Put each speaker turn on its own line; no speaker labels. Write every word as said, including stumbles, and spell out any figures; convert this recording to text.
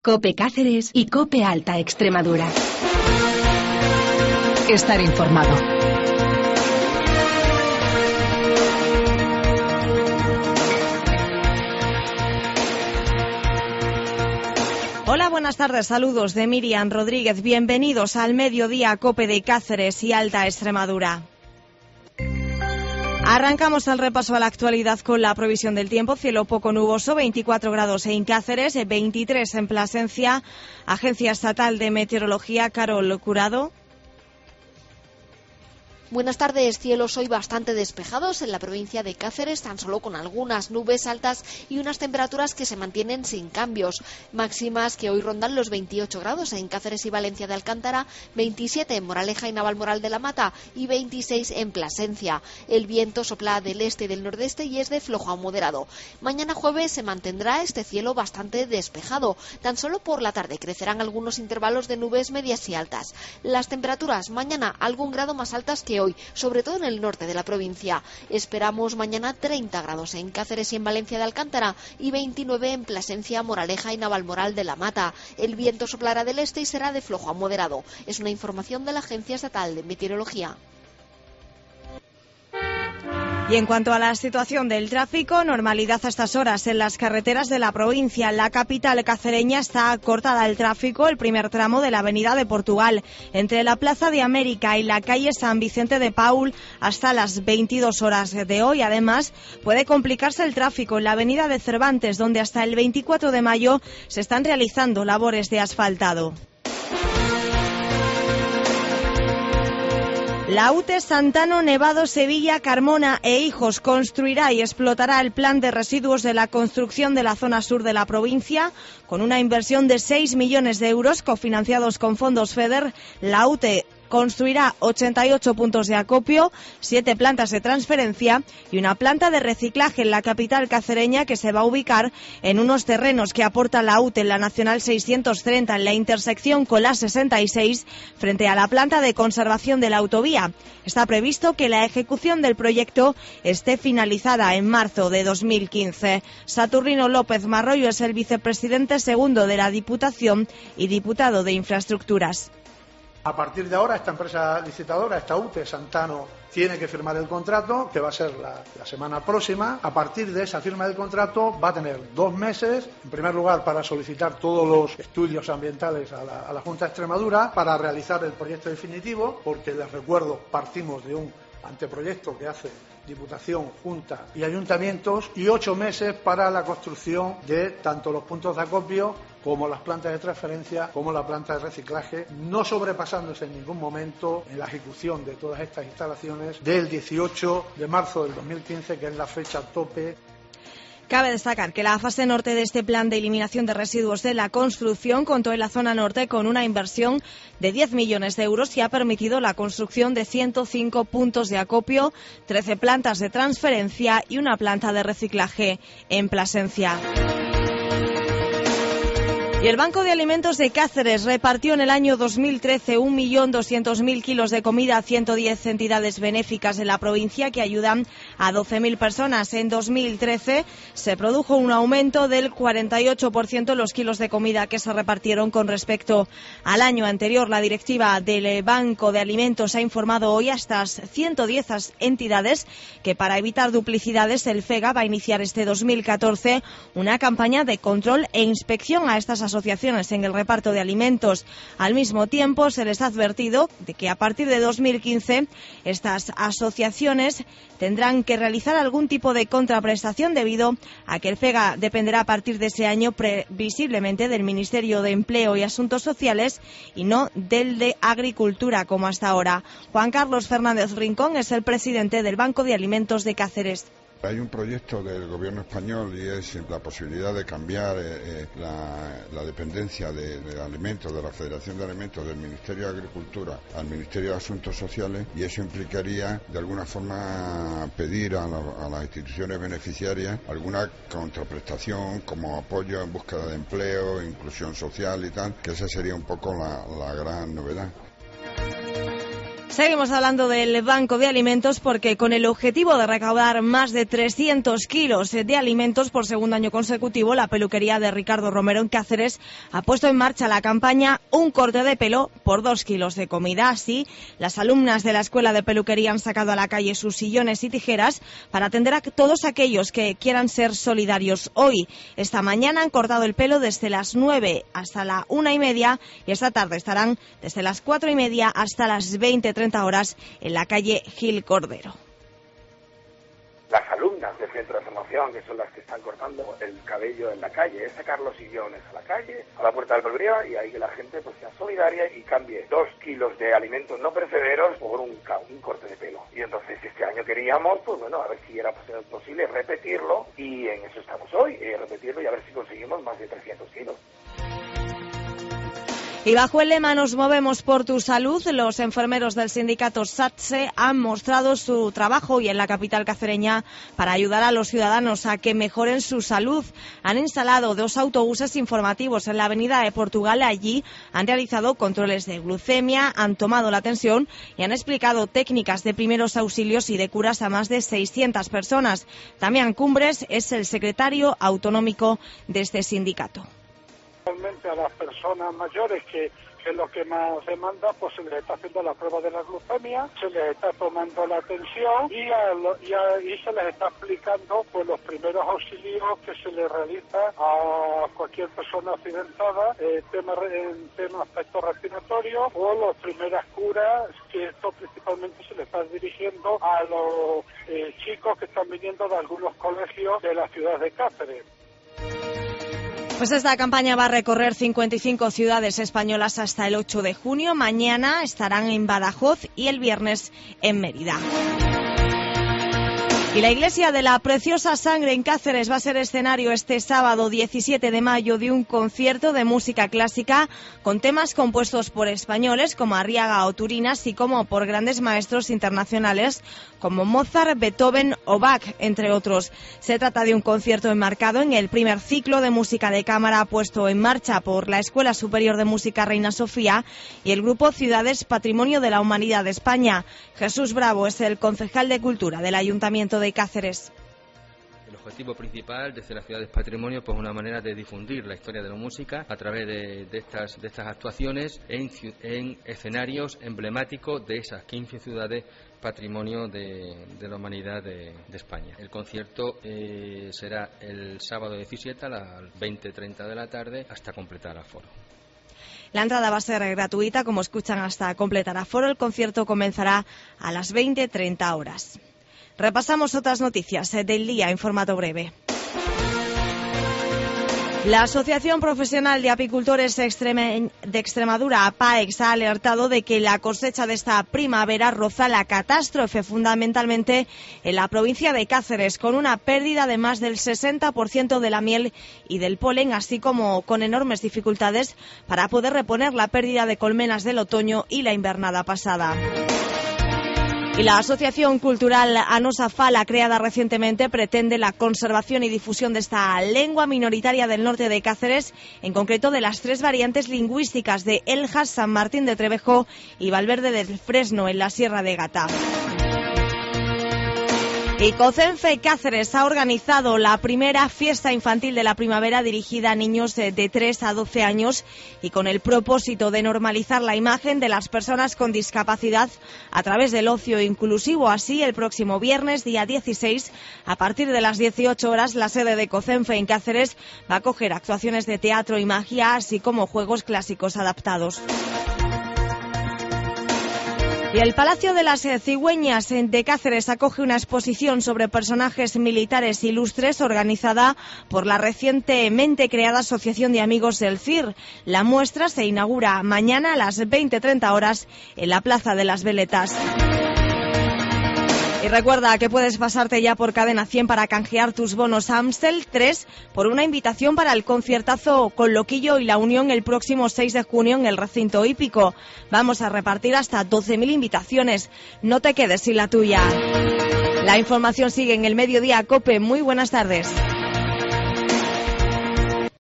COPE Cáceres y COPE Alta Extremadura. Estar informado.
Hola, buenas tardes, saludos de Miriam Rodríguez. Bienvenidos al Mediodía COPE de Cáceres y Alta Extremadura. Arrancamos el repaso a la actualidad con la previsión del tiempo. Cielo poco nuboso, veinticuatro grados en Cáceres, veintitrés en Plasencia. Agencia Estatal de Meteorología, Carol Curado.
Buenas tardes, cielos hoy bastante despejados en la provincia de Cáceres, tan solo con algunas nubes altas y unas temperaturas que se mantienen sin cambios. Máximas que hoy rondan los veintiocho grados en Cáceres y Valencia de Alcántara, veintisiete en Moraleja y Navalmoral de la Mata y veintiséis en Plasencia. El viento sopla del este y del nordeste y es de flojo a moderado. Mañana jueves se mantendrá este cielo bastante despejado. Tan solo por la tarde crecerán algunos intervalos de nubes medias y altas. Las temperaturas mañana algún grado más altas que hoy, sobre todo en el norte de la provincia. Esperamos mañana treinta grados en Cáceres y en Valencia de Alcántara y veintinueve en Plasencia, Moraleja y Navalmoral de la Mata. El viento soplará del este y será de flojo a moderado. Es una información de la Agencia Estatal de Meteorología.
Y en cuanto a la situación del tráfico, normalidad a estas horas en las carreteras de la provincia. La capital cacereña está cortada el tráfico, el primer tramo de la Avenida de Portugal, entre la Plaza de América y la calle San Vicente de Paul hasta las veintidós horas de hoy. Además, puede complicarse el tráfico en la Avenida de Cervantes, donde hasta el veinticuatro de mayo se están realizando labores de asfaltado. La U T E Santano, Nevado, Sevilla, Carmona e Hijos construirá y explotará el plan de residuos de la construcción de la zona sur de la provincia. Con una inversión de seis millones de euros cofinanciados con fondos FEDER, la U T E construirá ochenta y ocho puntos de acopio, siete plantas de transferencia y una planta de reciclaje en la capital cacereña que se va a ubicar en unos terrenos que aporta la U T E en la Nacional seiscientos treinta en la intersección con la sesenta y seis frente a la planta de conservación de la autovía. Está previsto que la ejecución del proyecto esté finalizada en marzo de dos mil quince. Saturnino López Marroyo es el vicepresidente segundo de la Diputación y diputado de Infraestructuras.
A partir de ahora, esta empresa licitadora, esta U T E Santano, tiene que firmar el contrato, que va a ser la, la semana próxima. A partir de esa firma del contrato va a tener dos meses, en primer lugar, para solicitar todos los estudios ambientales a la, a la Junta de Extremadura, para realizar el proyecto definitivo, porque les recuerdo, partimos de un anteproyecto que hace Diputación, Junta y Ayuntamientos, y ocho meses para la construcción de tanto los puntos de acopio como las plantas de transferencia, como la planta de reciclaje, no sobrepasándose en ningún momento en la ejecución de todas estas instalaciones del dieciocho de marzo del dos mil quince, que es la fecha tope.
Cabe destacar que la fase norte de este plan de eliminación de residuos de la construcción contó en la zona norte con una inversión de diez millones de euros y ha permitido la construcción de ciento cinco puntos de acopio, trece plantas de transferencia y una planta de reciclaje en Plasencia. Y el Banco de Alimentos de Cáceres repartió en el año dos mil trece un millón doscientos mil kilos de comida a ciento diez entidades benéficas de la provincia que ayudan a doce mil personas. En dos mil trece se produjo un aumento del cuarenta y ocho por ciento en los kilos de comida que se repartieron con respecto al año anterior. La directiva del Banco de Alimentos ha informado hoy a estas ciento diez entidades que para evitar duplicidades el FEGA va a iniciar este dos mil catorce una campaña de control e inspección a estas asociaciones en el reparto de alimentos. Al mismo tiempo, se les ha advertido de que a partir de dos mil quince estas asociaciones tendrán que realizar algún tipo de contraprestación debido a que el FEGA dependerá a partir de ese año previsiblemente del Ministerio de Empleo y Asuntos Sociales y no del de Agricultura como hasta ahora. Juan Carlos Fernández Rincón es el presidente del Banco de Alimentos de Cáceres.
Hay un proyecto del gobierno español y es la posibilidad de cambiar eh, la, la dependencia de, de alimentos, de la Federación de Alimentos del Ministerio de Agricultura al Ministerio de Asuntos Sociales, y eso implicaría de alguna forma pedir a, la, a las instituciones beneficiarias alguna contraprestación como apoyo en búsqueda de empleo, inclusión social y tal, que esa sería un poco la, la gran novedad.
Seguimos hablando del Banco de Alimentos porque con el objetivo de recaudar más de trescientos kilos de alimentos por segundo año consecutivo, la peluquería de Ricardo Romero en Cáceres ha puesto en marcha la campaña Un corte de pelo por dos kilos de comida. Así, las alumnas de la Escuela de Peluquería han sacado a la calle sus sillones y tijeras para atender a todos aquellos que quieran ser solidarios. Hoy, esta mañana, han cortado el pelo desde las nueve hasta la una y media y esta tarde estarán desde las cuatro y media hasta las veinte treinta horas en la calle Gil Cordero.
Las alumnas del centro de formación, que son las que están cortando el cabello en la calle, es sacar los sillones a la calle, a la puerta de la peluquería, y ahí que la gente pues sea solidaria y cambie dos kilos de alimentos no perecederos por un, un corte de pelo. Y entonces este año queríamos, pues bueno, a ver si era posible repetirlo, y en eso estamos hoy, eh, repetirlo y a ver si conseguimos más de trescientos kilos.
Y bajo el lema Nos movemos por tu salud, los enfermeros del sindicato SATSE han mostrado su trabajo hoy en la capital cacereña para ayudar a los ciudadanos a que mejoren su salud. Han instalado dos autobuses informativos en la avenida de Portugal. Allí han realizado controles de glucemia, han tomado la tensión y han explicado técnicas de primeros auxilios y de curas a más de seiscientas personas. Damián Cumbres es el secretario autonómico de este sindicato.
Realmente a las personas mayores que, que es lo que más demanda, pues se les está haciendo la prueba de la glucemia, se les está tomando la tensión y, a lo, y, a, y se les está aplicando pues los primeros auxilios que se les realiza a cualquier persona accidentada eh, tema, en tema aspectos respiratorios o las primeras curas, que esto principalmente se les está dirigiendo a los eh, chicos que están viniendo de algunos colegios de la ciudad de Cáceres.
Pues esta campaña va a recorrer cincuenta y cinco ciudades españolas hasta el ocho de junio. Mañana estarán en Badajoz y el viernes en Mérida. Y la Iglesia de la Preciosa Sangre en Cáceres va a ser escenario este sábado diecisiete de mayo de un concierto de música clásica con temas compuestos por españoles como Arriaga o Turín, así como por grandes maestros internacionales como Mozart, Beethoven o Bach, entre otros. Se trata de un concierto enmarcado en el primer ciclo de música de cámara puesto en marcha por la Escuela Superior de Música Reina Sofía y el grupo Ciudades Patrimonio de la Humanidad de España. Jesús Bravo es el concejal de Cultura del Ayuntamiento de Cáceres.
El objetivo principal desde la Ciudad de Patrimonio, pues una manera de difundir la historia de la música a través de, de, estas, de estas actuaciones en, en escenarios emblemáticos de esas quince ciudades Patrimonio de, de la Humanidad de, de España. El concierto eh, será el sábado diecisiete a las veinte treinta de la tarde hasta completar aforo.
La entrada va a ser gratuita, como escuchan, hasta completar aforo. El concierto comenzará a las veinte treinta horas. Repasamos otras noticias del día en formato breve. La Asociación Profesional de Apicultores de Extremadura, APAEX, ha alertado de que la cosecha de esta primavera roza la catástrofe, fundamentalmente en la provincia de Cáceres, con una pérdida de más del sesenta por ciento de la miel y del polen, así como con enormes dificultades para poder reponer la pérdida de colmenas del otoño y la invernada pasada. Y la Asociación Cultural Anosa Fala, creada recientemente, pretende la conservación y difusión de esta lengua minoritaria del norte de Cáceres, en concreto de las tres variantes lingüísticas de Eljas, San Martín de Trevejo y Valverde del Fresno, en la Sierra de Gata. Y COCENFE Cáceres ha organizado la primera fiesta infantil de la primavera dirigida a niños de tres a doce años y con el propósito de normalizar la imagen de las personas con discapacidad a través del ocio inclusivo. Así, el próximo viernes, día dieciséis, a partir de las dieciocho horas, la sede de COCENFE en Cáceres va a acoger actuaciones de teatro y magia, así como juegos clásicos adaptados. Y el Palacio de las Cigüeñas de Cáceres acoge una exposición sobre personajes militares ilustres organizada por la recientemente creada Asociación de Amigos del C I R. La muestra se inaugura mañana a las veinte treinta horas en la Plaza de las Veletas. Y recuerda que puedes pasarte ya por Cadena cien para canjear tus bonos Amstel tres por una invitación para el conciertazo con Loquillo y La Unión el próximo seis de junio en el recinto hípico. Vamos a repartir hasta doce mil invitaciones. No te quedes sin la tuya. La información sigue en el Mediodía COPE. Muy buenas tardes.